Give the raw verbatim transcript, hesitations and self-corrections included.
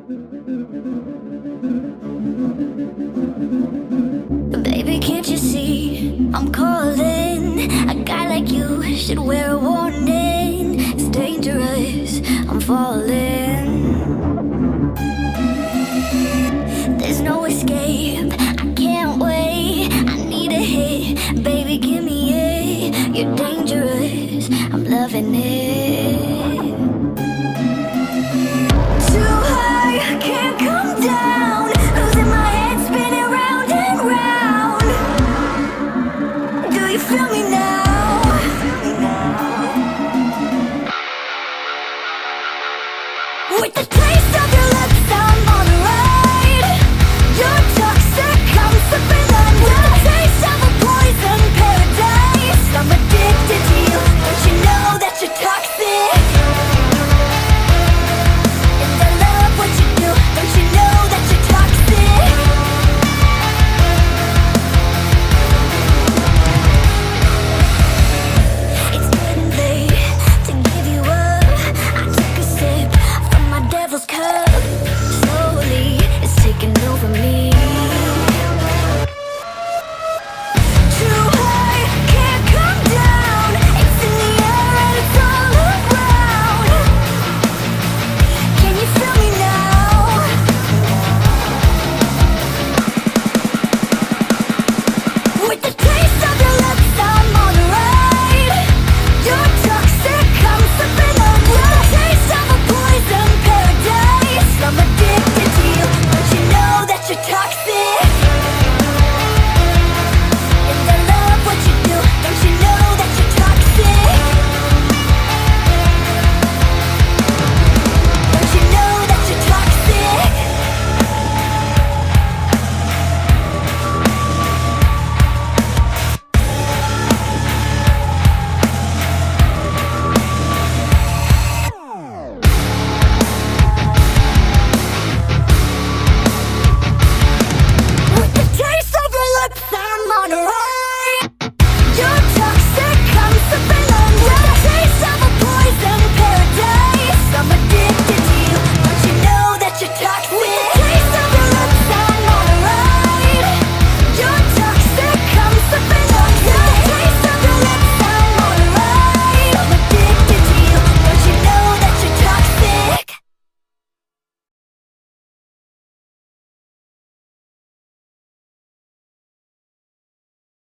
Baby, can't you see I'm calling? A guy like you should wear a warning. It's dangerous, I'm falling. There's no escape, I can't wait. I need a hit, baby, give me it. You're dangerous, I'm loving it. Too high, I can't come down. Losing my head, spinning round and round. Do you feel me now? With the taste of